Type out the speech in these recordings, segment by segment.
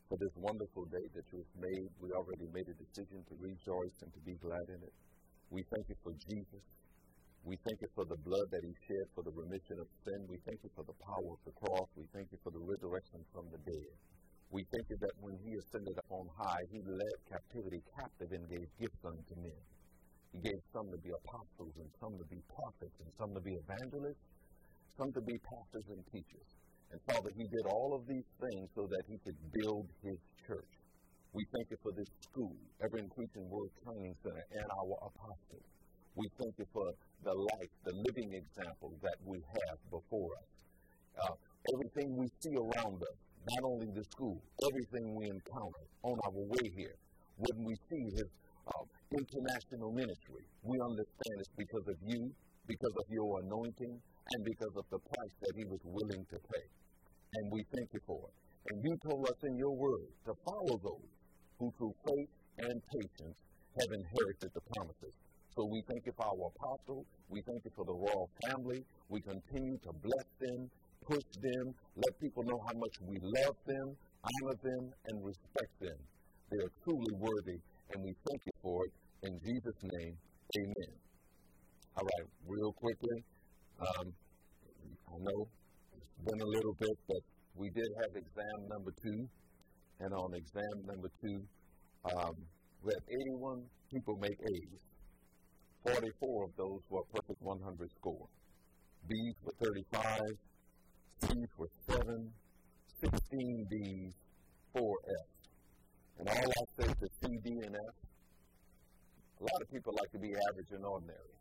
for this wonderful day that you have made. We already made a decision to rejoice and to be glad in it. We thank you for Jesus. We thank you for the blood that he shed for the remission of sin. We thank you for the power of the cross. We thank you for the resurrection from the dead. We thank you that when he ascended up on high, he led captivity captive and gave gifts unto men. He gave some to be apostles and some to be prophets and some to be evangelists, some to be pastors and teachers. And Father, he did all of these things so that he could build his church. We thank you for this school, Ever Increasing Word Training Center, and our apostles. We thank you for the life, the living example that we have before us. Everything we see around us, not only the school, everything we encounter on our way here, when we see his international ministry, we understand it's because of you, because of your anointing, and because of the price that he was willing to pay. And we thank you for it. And you told us in your word to follow those who through faith and patience have inherited the promises. So we thank you for our apostle. We thank you for the royal family. We continue to bless them, push them, let people know how much we love them, honor them, and respect them. They are truly worthy, and we thank you for it. In Jesus' name, amen. All right, real quickly, I know it's been a little bit, but we did have exam number 2, and on exam number 2, we had 81 people make A's. 44 of those were perfect 100 score. B's were 35, C's were 7, 16 D's, 4 F's. And all I say to C, D, and F, a lot of people like to be average and ordinary.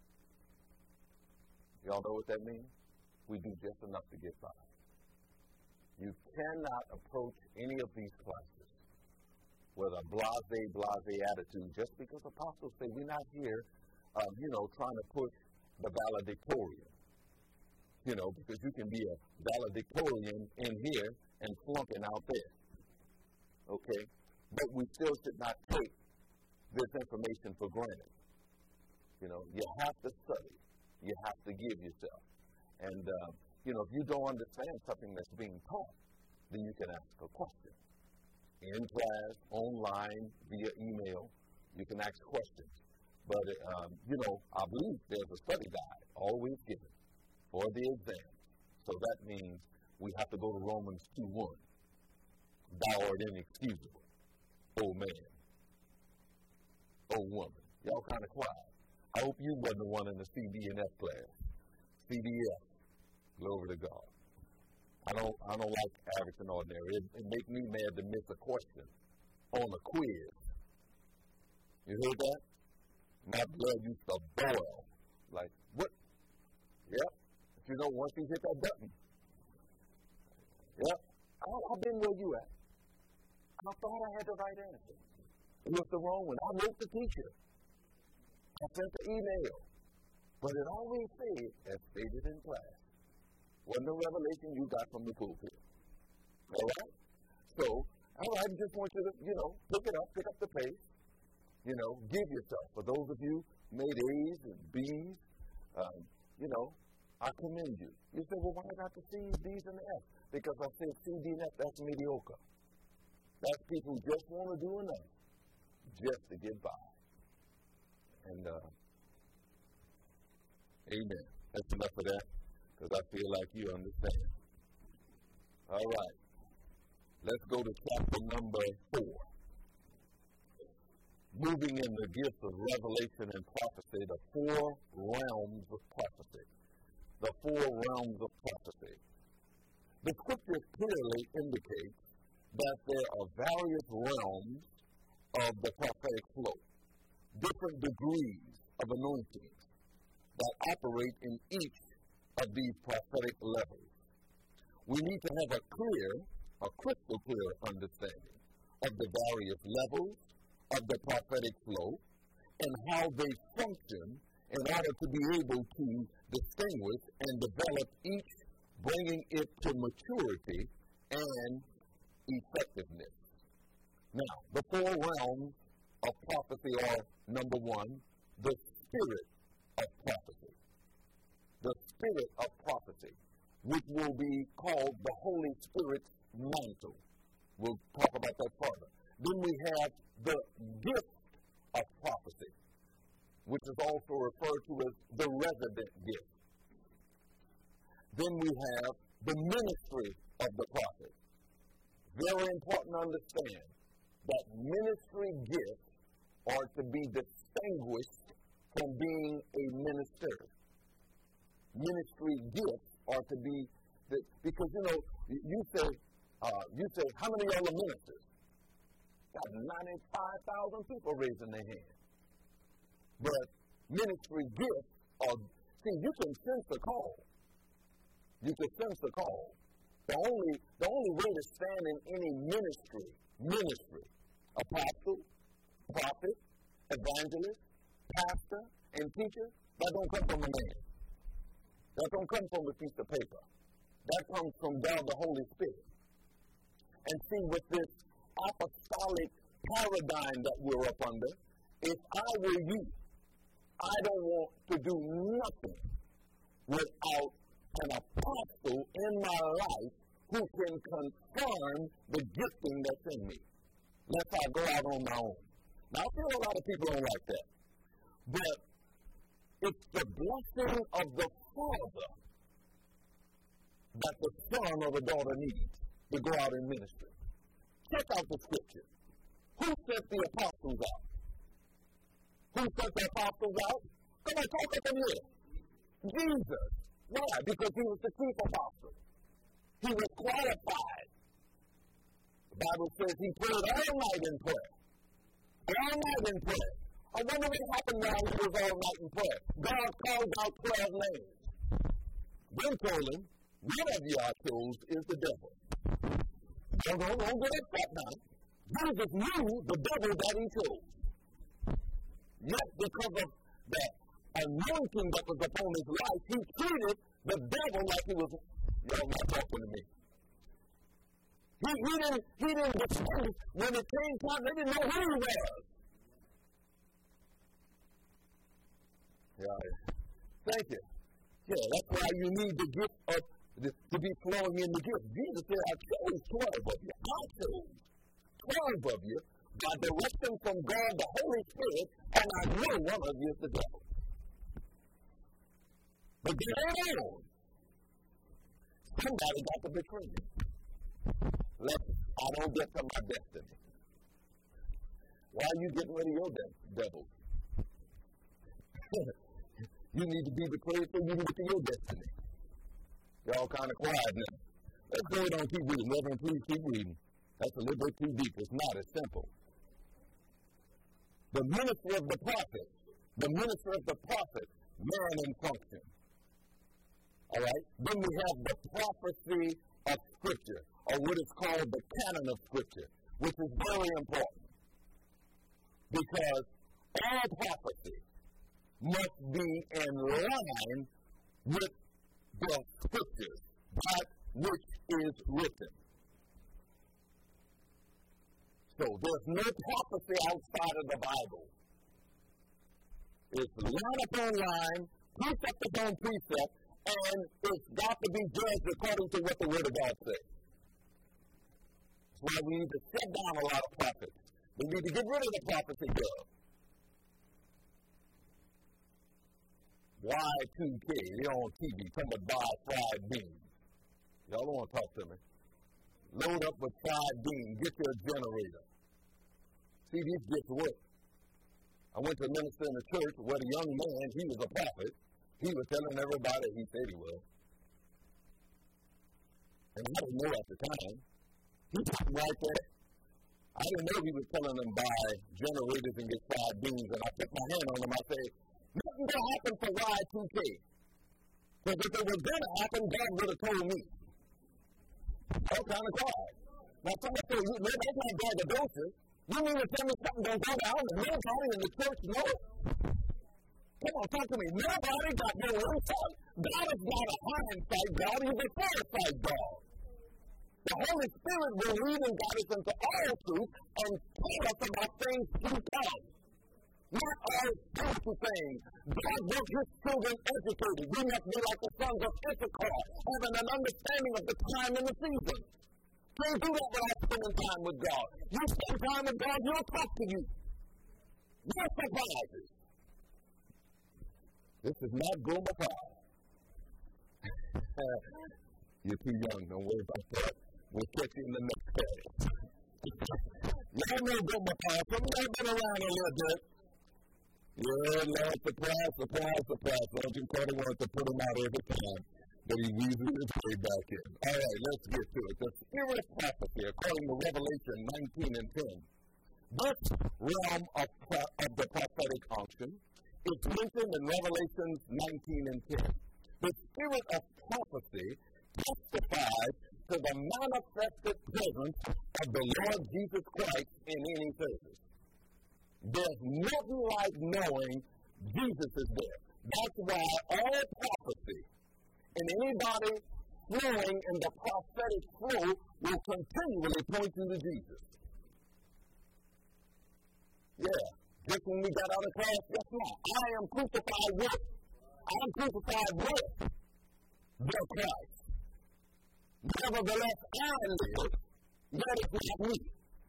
Y'all know what that means? We do just enough to get by. You cannot approach any of these classes with a blase attitude just because apostles say we're not here trying to push the valedictorian. Because you can be a valedictorian in here and flunking out there. Okay? But we still should not take this information for granted. You have to study. You have to give yourself. And, if you don't understand something that's being taught, then you can ask a question. In class, online, via email, you can ask questions. But, I believe there's a study guide always given for the exam. So that means we have to go to Romans 2:1. Thou art inexcusable, O man, O woman. Y'all kind of quiet. I hope you wasn't the one in the CD and F class. CDF. Glory to God. I don't like average and ordinary. It makes me mad to miss a question on a quiz. You heard that? My blood used to boil. Like, what? Yep. Once you hit that button. Yep. I've been where you at. I thought I had the right answer. It was the wrong one. I wrote the teacher. I sent the email. But it always said, as stated in class, wasn't the revelation you got from the pulpit. All right? So, I just want you to, pick up the pace. Give yourself. For those of you made A's and B's, I commend you. You say, well, why not the C's, D's, and the F's? Because I said C, D, and F, that's mediocre. That's people who just want to do enough just to get by. And, amen. That's enough of that, because I feel like you understand. All right. Let's go to chapter number 4. Moving in the gifts of revelation and prophecy, the 4 realms of prophecy. The 4 realms of prophecy. The scriptures clearly indicate that there are various realms of the prophetic flow, different degrees of anointings that operate in each of these prophetic levels. We need to have a crystal clear understanding of the various levels of the prophetic flow and how they function in order to be able to distinguish and develop each, bringing it to maturity and effectiveness. Now, the 4 realms of prophecy are, number 1, the spirit of prophecy. The spirit of prophecy, which will be called the Holy Spirit's mantle. We'll talk about that further. Then we have the gift of prophecy, which is also referred to as the resident gift. Then we have the ministry of the prophet. Very important to understand that ministry gifts are to be distinguished from being a minister. Ministry gifts are to be, because you say, how many of y'all are ministers? Got 95,000 people raising their hand. But ministry gifts are, you can sense the call. You can sense the call. The only way to stand in any ministry, apostle, prophet, evangelist, pastor, and teacher, that don't come from a man. That don't come from a piece of paper. That comes from God the Holy Spirit. And see, with this apostolic paradigm that we're up under, if I were you, I don't want to do nothing without an apostle in my life who can confirm the gifting that's in me. Lest I go out on my own. Now, I feel a lot of people don't like that. But it's the blessing of the Father that the son or the daughter needs to go out in ministry. Check out the scripture. Who sent the apostles out? Who sent the apostles out? Come on, talk up in here. Jesus. Why? Because he was the chief apostle. He was qualified. The Bible says he prayed all night in prayer. All night in prayer. I wonder what happened while he was all night in prayer. God called out 12 names. Then told him, one of you I chose is the devil. Don't get upset now. Jesus knew the devil that he chose. Yet because of that anointing that was upon his life, he treated the devil like he was, y'all not talking to me. He didn't distinguish. When it came time, they didn't know who he was. Yeah. Thank you. Yeah, that's why you need the gift of to be flowing in the gift. Jesus said, I chose 12 of you. I chose 12 of you by direction from God, the Holy Spirit, and I know one of you is the devil. But get on. Somebody got to betray me. I don't get to my destiny. Why are you getting rid of your devil? You need to be betrayed so you can get to your destiny. Y'all kind of quiet now. Let's go ahead and keep reading. Reverend, please keep reading. That's a little bit too deep. It's not. It's simple. The ministry of the prophet. The ministry of the prophet. Man in function. All right? Then we have the prophecy of Scripture, or what is called the canon of Scripture, which is very important. Because all prophecy must be in line with the Scriptures, that which is written. So there's no prophecy outside of the Bible. It's line upon line, precept upon precept, and it's got to be judged according to what the Word of God says. That's why we need to shut down a lot of prophets. We need to get rid of the prophecy girl. Y2K, they're on TV, come to buy fried beans. Y'all don't want to talk to me. Load up with fried beans, get your generator. See, these gets work. I went to a minister in the church where the young man, he was a prophet. He was telling everybody he said he was. And I didn't know at the time. He was right there. I didn't know he was telling them buy generators and get fried beans. And I put my hand on him. I said, nothing going to happen for Y2K. Because if it was going to happen, God would have told me. All kind of quiet. Now, somebody said, man, that's not braggadocious. You mean to tell me something going to go down and nobody in the church knows? Come on, talk to me. Nobody got no insight. God is not a hindsight God. He's a foresight God. The Holy Spirit will lead and guide us into all truth and tell us about things to come. Not all spiritual things. God wants his children educated. We must be like the sons of Issachar, having an understanding of the time and the season. can't do that without spending time with God. You spend time with God, He'll talk to you. No surprises. This is not Goomba Pie. You're too young, don't worry about that. We'll catch you in the next class. Y'all know Goomba Pie. Some of y'all been around a little bit. Yeah, Lord, surprise, surprise, surprise. Don't you tell the one to put him out every time that he uses his way back in. All right, let's get to it. The spirit of prophecy, according to Revelation 19 and 10. This realm of the prophetic unction is mentioned in Revelation 19 and 10. The spirit of prophecy testifies to the manifested presence of the Lord Jesus Christ in any service. There's nothing like knowing Jesus is there. That's why all prophecy and anybody flowing in the prophetic flow will continually point you to Jesus. Yeah, just when we got out of class, guess what? I am crucified with. I'm crucified with the Christ. Nevertheless, I live, yet it's not me.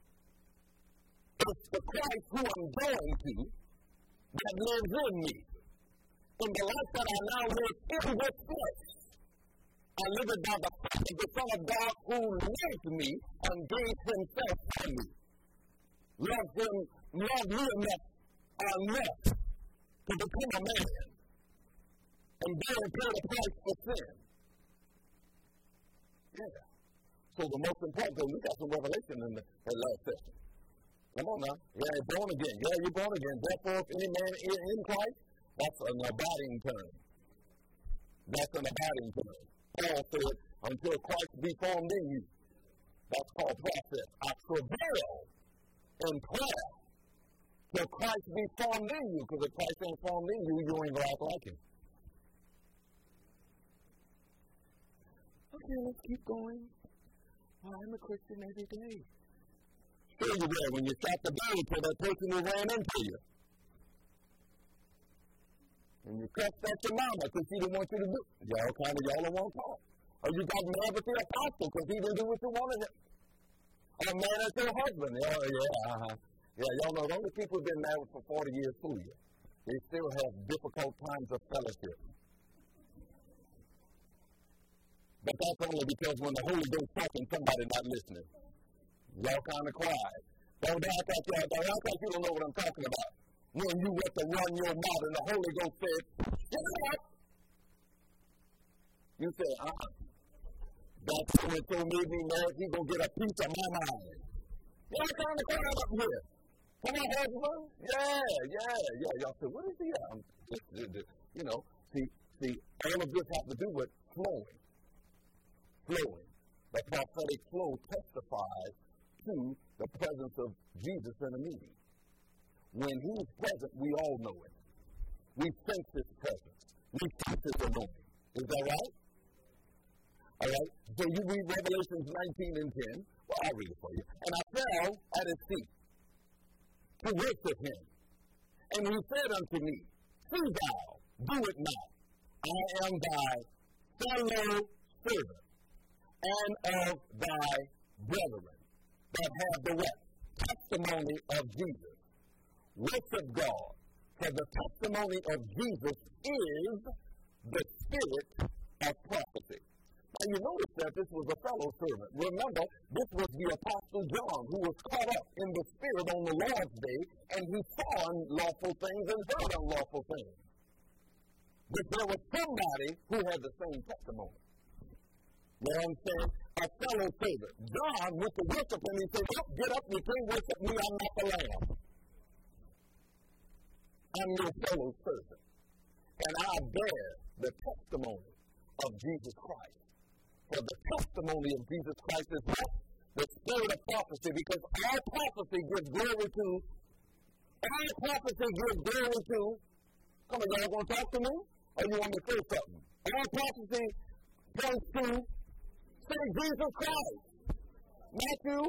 It's the Christ who I'm going to that lives in me. In the life that I now live in this flesh, I live it by the faith of the Son of God who loved me and gave himself for me. Loved me enough to become a man and bear and pay the price for sin. Yeah. So the most important thing, we got some revelation in that last session. Come on now. Yeah, you're born again. Yeah, you're born again. Therefore, if any man in Christ, that's an abiding term. That's an abiding term. Paul said, until Christ be formed in you. That's called process. I travail in prayer till Christ be formed in you. Because if Christ ain't formed in you, you ain't going to act like him. Okay, let's keep going. I'm a Christian every day. Sure you will when you start the day for that person who ran into you. And you cussed at your mama because she didn't want you to do it. Y'all don't want to talk. Or you got mad with your apostle because he didn't do what you wanted him. Or mad at your husband. Yeah, y'all know those people who've been married for 40 years fool you. They still have difficult times of fellowship. But that's only because when the Holy Ghost talking, somebody not listening. Y'all kind of quiet. Don't act like you don't know what I'm talking about. When you went to run your mouth and the Holy Ghost said, "Get up." You said, That's so made me mad, he's going to get a piece of my mind. Y'all kind of quiet up here. Come on, husband. Yeah. Y'all said, what is he at? See, all of this has to do with flowing. The prophetic flow testifies to the presence of Jesus in a meeting. When he's present, we all know it. We sense his presence. We sense his anointing. Is that right? All right. So you read Revelation 19 and 10. Well, I'll read it for you. And I fell at his feet to worship him. And he said unto me, see thou, do it not. I am thy fellow servant and of thy brethren that have the what? Testimony of Jesus. Worship God. For the testimony of Jesus is the spirit of prophecy. Now you notice that this was a fellow servant. Remember, this was the Apostle John who was caught up in the spirit on the Lord's day, and he saw unlawful things and heard unlawful things. But there was somebody who had the same testimony. You know what I'm saying? A fellow servant. John went to worship him and he said, get up, you can't worship me, I'm not the Lamb. I'm your fellow servant. And I bear the testimony of Jesus Christ. For the testimony of Jesus Christ is what? The spirit of prophecy, because all prophecy gives glory to. Come on, y'all going to talk to me? Or you want me to say something? All prophecy points to Jesus Christ. Matthew,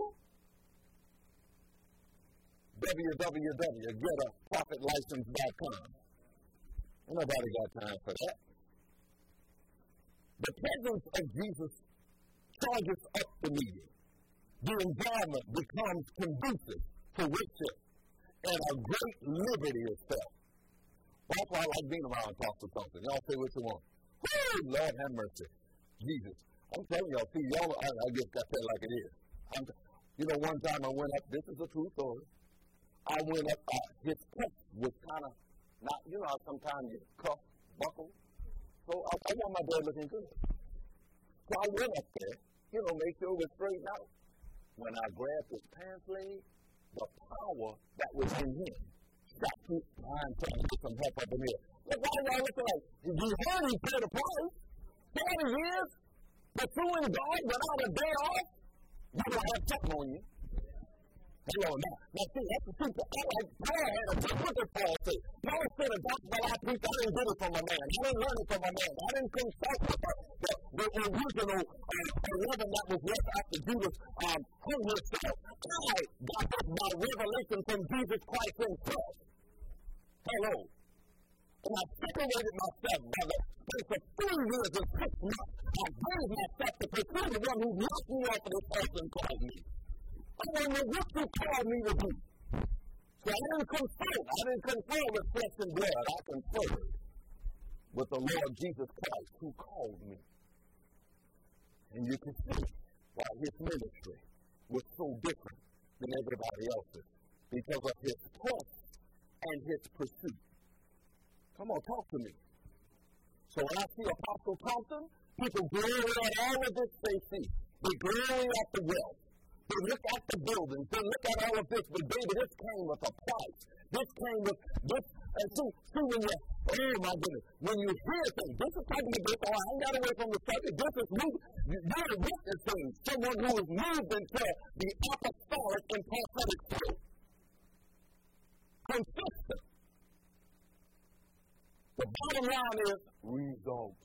www.getaprophetlicense.com. Nobody got time for that. The presence of Jesus charges up the meeting. the environment becomes conducive to worship, and a great liberty is felt. That's why I like being around Apostle Thompson. Y'all say what you want. Woo! Lord have mercy. Jesus. I'm telling y'all, see, y'all, I just got that like it is. One time I went up, this is a true story. I went up, his cuff was kind of not, sometimes your cuff buckle. So I want my dad looking good. So I went up there, make sure it was straightened out. When I grabbed his pants leg, the power that was in him shot through. I'm trying to get some help up in here. Look, why y'all looking like, you heard he paid the price. 40 years, pursuing God without a day off, you don't have something on you. Hello, now see, that's the truth. Paul had a different Paul said. Paul said, the gospel I preached, I didn't get it from a man. I didn't learn it from a man. I didn't consult the original 11 that was left after Judas hung himself. I got that by revelation from Jesus Christ himself. Hello. And I separated myself by the space of 3 years and 6 months. I gave myself to pursue the one who knocked me off of this earth and called me. I don't know what you called me to do. So I didn't confer with flesh and blood. I conferred with the Lord Jesus Christ who called me. And you can see why his ministry was so different than everybody else's because of his trust and his pursuit. Come on, talk to me. So when I see Apostle Thompson, people glory at all of this they see. They glory at the wealth. They look at the buildings. They look at all of this. But baby, this came with a price. This came with this. And see when you, oh my goodness, when you hear things, this is talking about, I ain't got away from the subject. This is you're witnessing someone who is moved into the apostolic and prophetic truth. Consistent. The bottom line is results.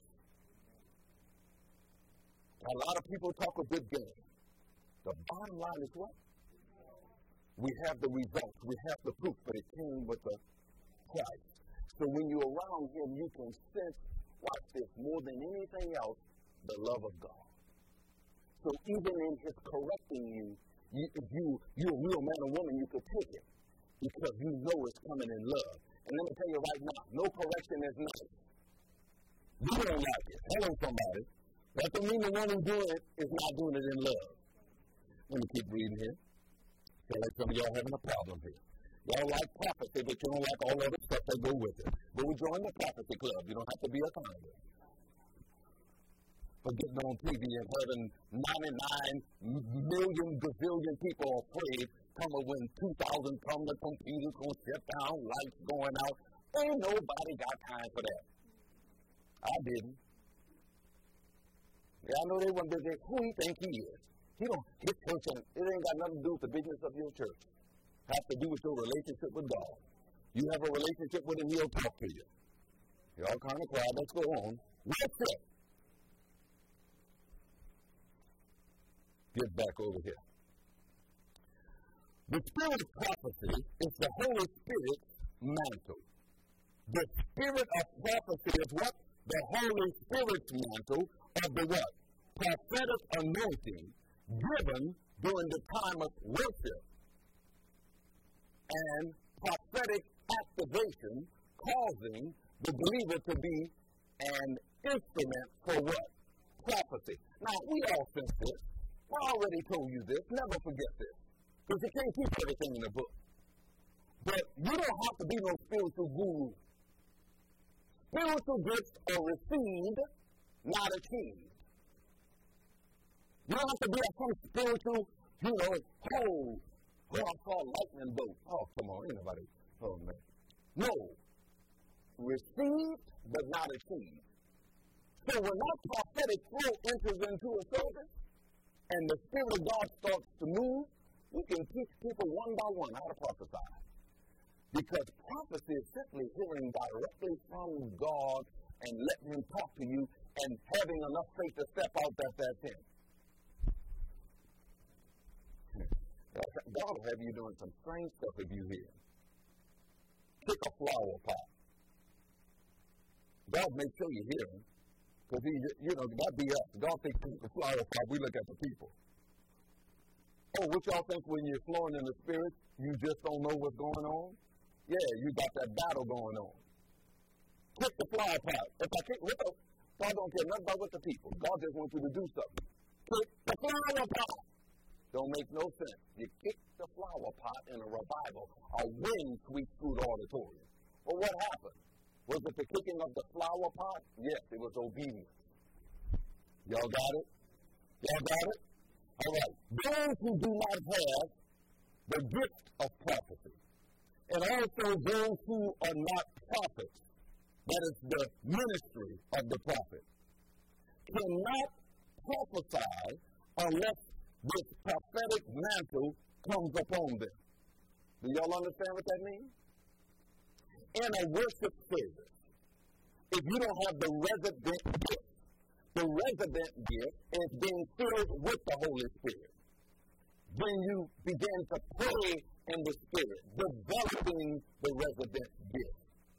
A lot of people talk a good game. The bottom line is what? We have the results. We have the proof, but it came with the price. So when you're around him, you can sense, watch this, more than anything else, the love of God. So even in his correcting you, if you're a real man or woman, you could take it because you know it's coming in love. And let me tell you right now, no correction is nice. You don't like it. Hello, somebody. That doesn't mean the one who's doing it is not doing it in love. Let me keep reading here. Feel like some of y'all having a problem here. Y'all like prophecy, but you don't like all other stuff that go with it. But we join the prophecy club. You don't have to be a convert. For getting on TV and having 99 million gazillion people afraid, coming when 2,000 come, the computer's going to shut down, lights going out. Ain't nobody got time for that. I didn't. Yeah, I know they want to say, who he think he is? His church, it ain't got nothing to do with the business of your church. It has to do with your relationship with God. You have a relationship with him, he'll talk to you. Y'all kind of quiet, let's go on. What's it? Get back over here. The spirit of prophecy is the Holy Spirit's mantle. The spirit of prophecy is what? The Holy Spirit's mantle of the what? Prophetic anointing given during the time of worship and prophetic activation causing the believer to be an instrument for what? Prophecy. Now, we all sense this. I already told you this. Never forget this. Because you can't keep everything in the book. But you don't have to be no spiritual guru. Spiritual gifts are received, not achieved. You don't have to be some spiritual, I saw a lightning bolt. Oh, come on, ain't nobody. Oh, man. No. Received, but not achieved. So when that prophetic flow enters into a service, and the Spirit of God starts to move, we can teach people one by one how to prophesy. Because prophecy is simply hearing directly from God and letting him talk to you and having enough faith to step out that that's him. God will have you doing some strange stuff if you hear. Pick a flower pot. God may show you hear him. Because that be us. God thinks it's a flower pot. We look at the people. Oh, what y'all think when you're flowing in the Spirit, you just don't know what's going on? Yeah, you got that battle going on. Kick the flower pot. If I kick, God don't care nothing about what the people. God just wants you to do something. Kick the flower pot. Don't make no sense. You kick the flower pot in a revival. A wind sweeps through the auditorium. Well, what happened? Was it the kicking of the flower pot? Yes, it was obedience. Y'all got it? Y'all got it? All right. Those who do not have the gift of prophecy, and also those who are not prophets, that is the ministry of the prophet, cannot prophesy unless this prophetic mantle comes upon them. Do y'all understand what that means? In a worship service, if you don't have the resident gift is being filled with the Holy Spirit. Then you begin to pray in the Spirit, developing the resident gift.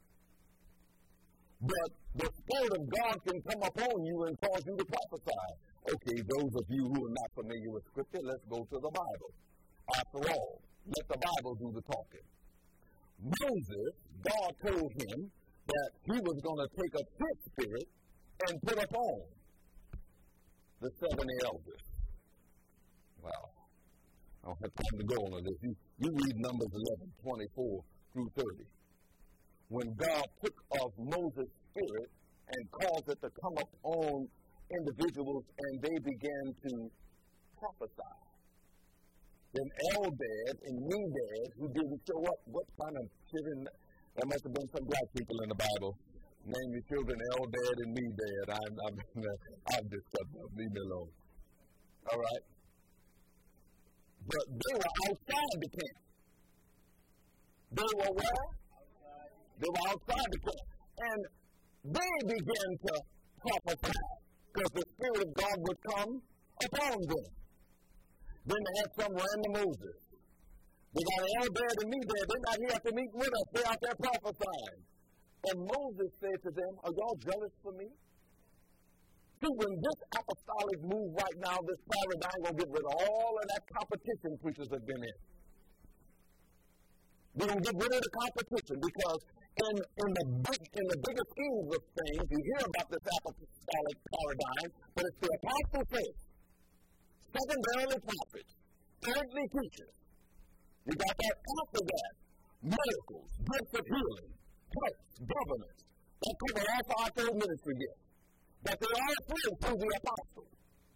But the Spirit of God can come upon you and cause you to prophesy. Okay, those of you who are not familiar with Scripture, let's go to the Bible. After all, let the Bible do the talking. Moses, God told him that he was going to take up his spirit and put upon the 70 elders. Wow. I don't have time to go on this. You read Numbers 11, 24 through 30. When God took of Moses' spirit and caused it to come upon individuals and they began to prophesy. Then Eldad and Medad, who didn't show up, what kind of children? There must have been some black people in the Bible. Name your children Eldad and Medad. I'm discussing them. Leave me alone. All right? But they were outside the camp. They were where? They were outside the camp. And they began to prophesy because the Spirit of God would come upon them. Then they had some random Moses. They got Eldad and Medad. They're not here to meet with us. They're out there prophesying. And Moses said to them, are y'all jealous for me? See, when this apostolic move right now, this paradigm will get rid of all of that competition preachers have been in. They're going to get rid of the competition because in the bigger schemes of things, you hear about this apostolic paradigm, but it's the apostle faith, secondarily prophets, thirdly teachers. You got that after that, miracles, gifts of healing, clerks, governments, that cover all five-fold ministry gifts. But they all flow through the apostle.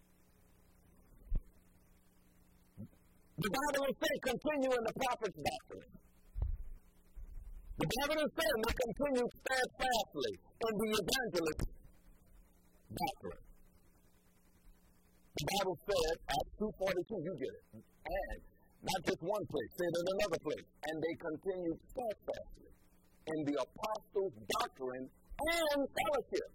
The Bible will say, continue in the prophet's doctrine. The Bible is saying they continue steadfastly in the evangelist doctrine. The Bible said, Acts 2:42, you get it. And not just one place, say it in another place. And they continue steadfastly in the apostles' doctrine and fellowship.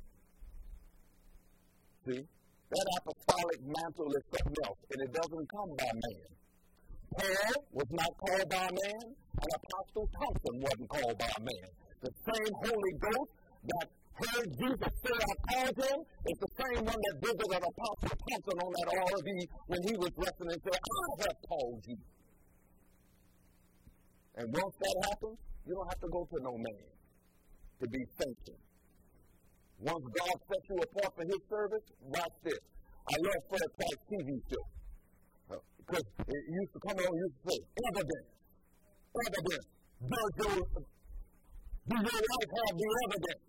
See, that apostolic mantle is something else, and it doesn't come by man. Paul was not called by man, and Apostle Thompson wasn't called by man. The same Holy Ghost that heard Jesus say, I called him, is the same one that visited Apostle Thompson on that RV when he was wrestling and said, I have called you. And once that happens, you don't have to go to no man to be sanctioned. Once God sets you apart for his service, watch this. I love Fred Price's TV show. Because it used to come on, used to say, evidence. Do your life have the evidence?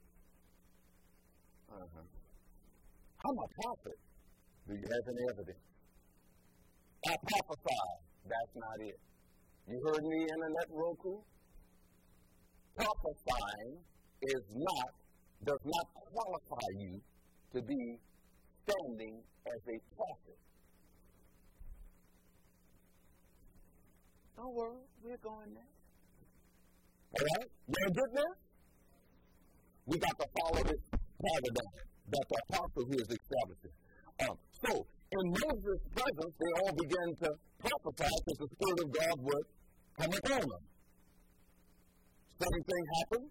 I'm a prophet. Do you have any evidence? I prophesy. That's not it. You heard me, Internet Roku? Prophesying does not qualify you to be standing as a prophet. Don't worry, we're going there. All right? You're good now? We got to follow this paradigm that the apostle here is establishing. So, in Moses' presence, they all began to prophesy because the Spirit of God would come upon them. Same thing happened.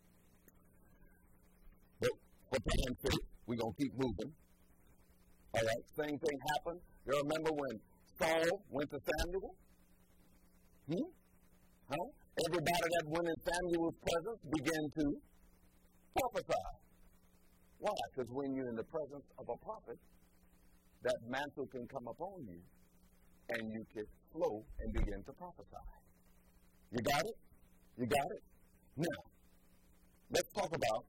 But for time's sake, we're going to keep moving. All right, same thing happened. You remember when Saul went to Samuel. Everybody that went in Samuel's presence began to prophesy. Why? Because when you're in the presence of a prophet, that mantle can come upon you, and you can flow and begin to prophesy. You got it? You got it? Now, let's talk about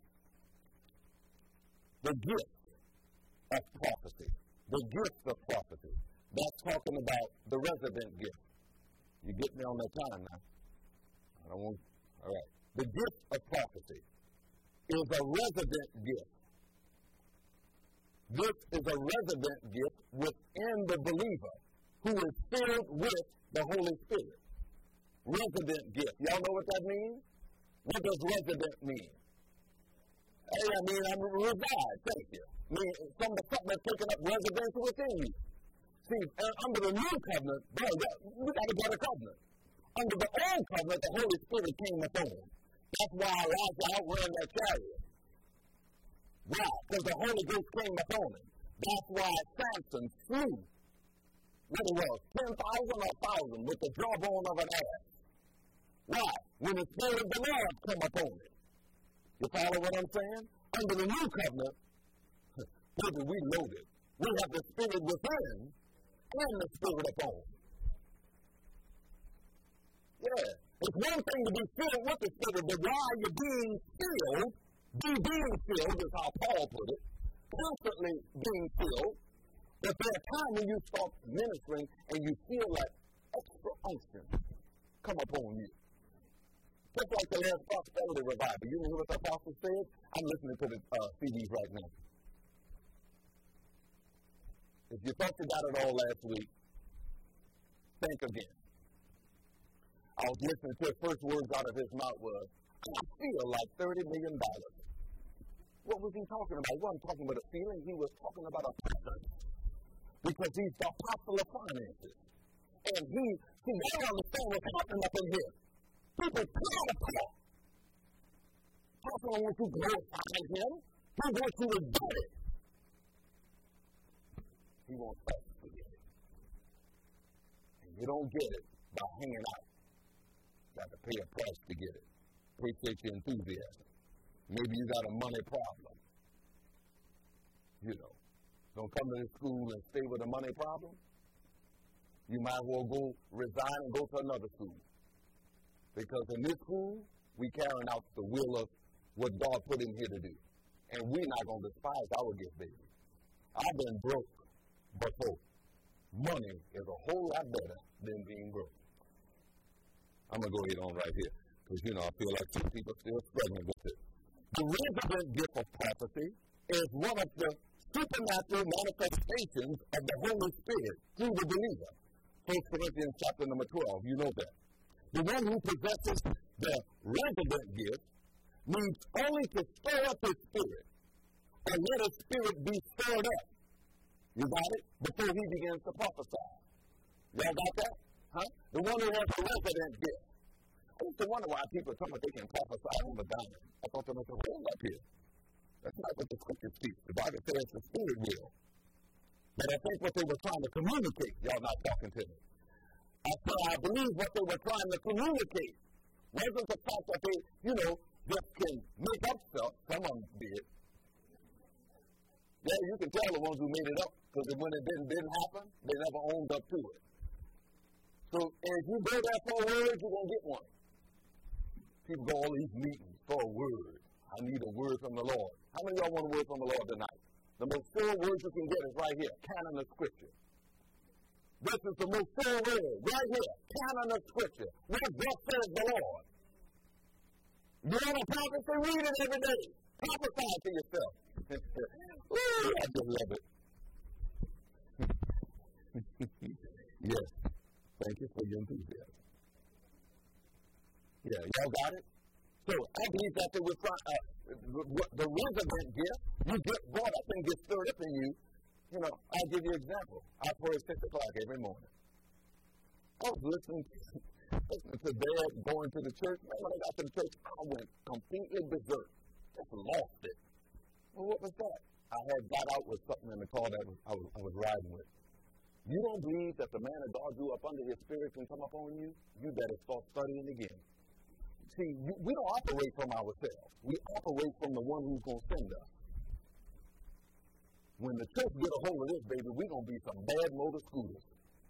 the gift of prophecy. The gift of prophecy. That's talking about the resident gift. You get me on that time now? All right. The gift of prophecy is a resident gift. This is a resident gift within the believer who is filled with the Holy Spirit. Resident gift. Y'all know what that means? What does resident mean? Hey, I'm reside. Thank you. Something that's taking up residence within you. See, under the new covenant, we got a better covenant. Under the old covenant, the Holy Spirit came upon him. That's why Elijah outran that chariot. Why? Because the Holy Ghost came upon him. That's why Samson slew, what it was, 10,000 or 1,000 with the jawbone of an ass. Why? When the Spirit of the Lord come upon him. You follow what I'm saying? Under the new covenant, baby, we loaded. We have the Spirit within and the Spirit upon. Yeah. It's one thing to be filled with the Spirit, but while you're being filled, being filled is how Paul put it, constantly being filled, but there are times when you start ministering and you feel like extra unction come upon you. Just like the last prosperity revival. You know what the apostle said? I'm listening to the CDs right now. If you thought you got it all last week, think again. I was listening to his first words out of his mouth was, I feel like $30 million. What was he talking about? He wasn't talking about a feeling. He was talking about a person. Because he's the apostle of finances. And he don't understand what's happening up in here. People proud of Paul. Paul don't want you to glorify him. He wants you to get it. He wants us to get it. And you don't get it by hanging out. You got to pay a price to get it. Appreciate your enthusiasm. Maybe you got a money problem. You know. Don't come to this school and stay with a money problem. You might as well go resign and go to another school. Because in this school, we carrying out the will of what God put in here to do. And we're not going to despise our gift, baby. I've been broke before. Money is a whole lot better than being broke. I'm going to go ahead on right here. Because, I feel like some people are still struggling with it. The resident gift of prophecy is one of the supernatural manifestations of the Holy Spirit through the believer. 1 Corinthians chapter number 12, you know that. The one who possesses the resident gift needs only to stir up his spirit and let his spirit be stirred up. You got it? Before he begins to prophesy. Y'all got that? Huh? The one who has the resident gift. I used to wonder why people tell me they can prophesy on the dime. I thought there was a hole up here. That's not what the scriptures teach. The Bible says the Spirit will. But I think what they were trying to communicate, y'all not talking to me. I believe what they were trying to communicate wasn't the fact that they, just can make up stuff. Some of them did. Yeah, you can tell the ones who made it up, because when it didn't happen, they never owned up to it. So if you go there for a word, you're going to get one. People go all these meetings for a word. I need a word from the Lord. How many of y'all want a word from the Lord tonight? The most sure words you can get is right here, canon of Scripture. This is the most sure word, right here, canon of Scripture. What thus says the Lord? You want a prophecy? Read it every day. Prophesy to yourself. Ooh, I just love it. Yes. Thank you for your enthusiasm. Yeah, y'all got it? So I believe that they were trying, the resident gift, you get brought up and get stirred up in you. I'll give you an example. I pray at 6 o'clock every morning. I was listening to Dad going to the church. Man, when I got to the church, I went completely berserk. Just lost it. Well, what was that? I had got out with something in the car that I was riding with. You don't believe that the man of God grew up under his spirit can come up on you? You better start studying again. See, we don't operate from ourselves. We operate from the one who's going to send us. When the church get a hold of this, baby, we're going to be some bad motor scooters.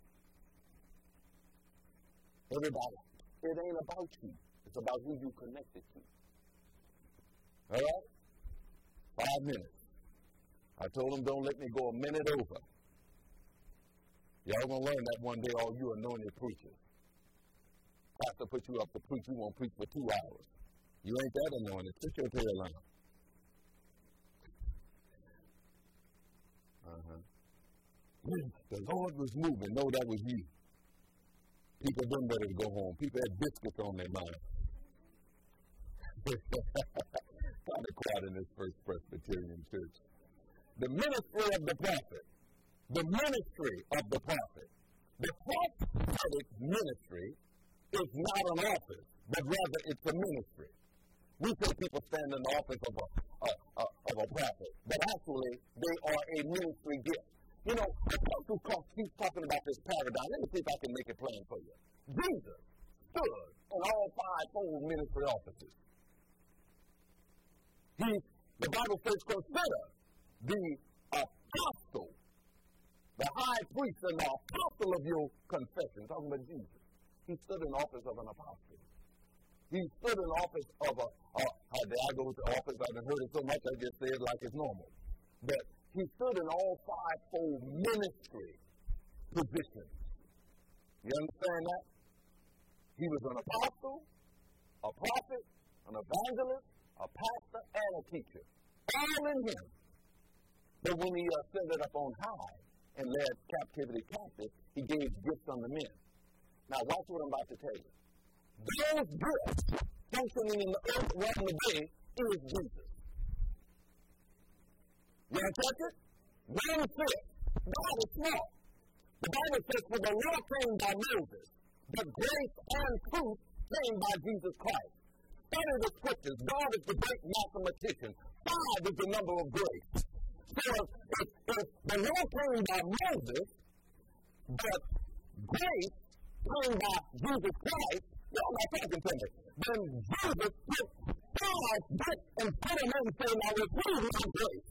Everybody, it ain't about you. It's about who you connected to. All right? 5 minutes. I told them don't let me go a minute over. Y'all going to learn that one day, all you anointed preachers. Pastor put you up to preach, you won't preach for 2 hours. You ain't that anointed. Put your tail on. The Lord was moving. No, that was you. People didn't ready to go home. People had biscuits on their mind. Kind of quiet in this First Presbyterian Church. The ministry of the prophet. The ministry of the prophet. The prophetic ministry is not an office, but rather it's a ministry. We say people stand in the office of a prophet, but actually they are a ministry gift. You know, Apostle Cox keeps talking about this paradigm. Let me see if I can make it plain for you. Jesus stood in all 5 ministry offices. The Bible says, consider the apostle, the high priest and the apostle of your confession. Talking about Jesus. He stood in office of an apostle. He stood in office of I go to office, I haven't heard it so much, I just say it like it's normal. But he stood in all 5 ministry positions. You understand that? He was an apostle, a prophet, an evangelist, a pastor, and a teacher. All in him. But when he ascended up on high and led captivity captive, he gave gifts unto men. Now watch what I'm about to tell you. Those gifts functioning in the earth realm today is Jesus. You want to catch it? 1/5. God is small. The Bible says, for the law came by Moses, but grace and truth came by Jesus Christ. Study the scriptures. God is the great mathematician. 5 is the number of grace. So if the law came by Moses, but grace came by Jesus Christ, y'all not talking to me, then Jesus took 5 books and put them in and said, now receive my grace.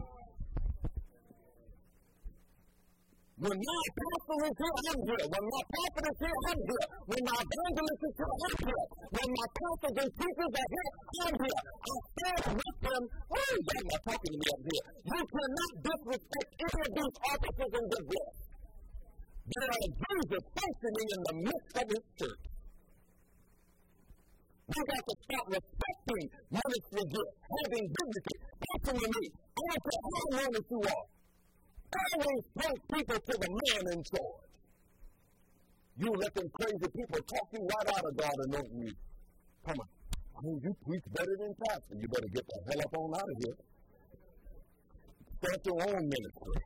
When my apostle is here, I'm here. When my prophet is here, I'm here. When my evangelist is here, I'm here. When my pastors and teachers are here, I'm here. I stand with them. Oh, y'all not talking to me up here. You cannot disrespect any of these officers in the gifts. There are Jesus functioning in the midst of his church. We got to start respecting ministry gifts, having dignity. Listen to me. I don't care how anointed you are. Always point people to the man in charge. You let them crazy people talk you right out of God anointing you. Come on. I mean, you preach better than pastor. You better get the hell up on out of here. Start your own ministry.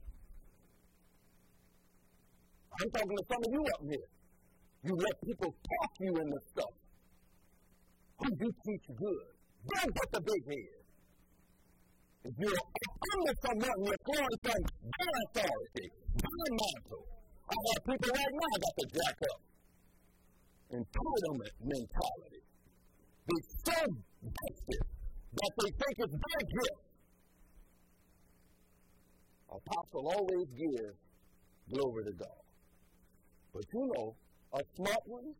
I'm talking to some of you up here. You let people talk you into stuff. Who you teach good. Don't get the big head. If you're under someone, you're throwing from their authority, their mantle. I have people right now got to jack up. Entitlement mentality. They're so gifted that they think it's their gift. Apostle always gives glory to God. But you know, a smart one,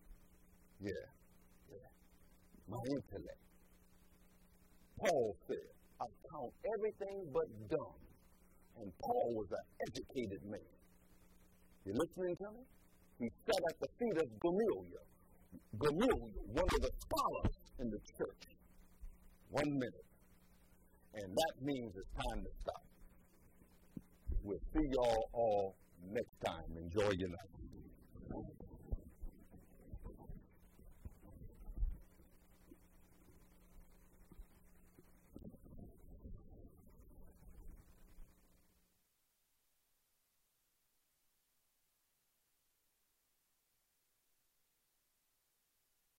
my intellect. Paul said, I count everything but dumb. And Paul was an educated man. You listening to me? He sat at the feet of Gamaliel. Gamaliel, one of the scholars in the church. 1 minute. And that means it's time to stop. We'll see y'all all next time. Enjoy your night.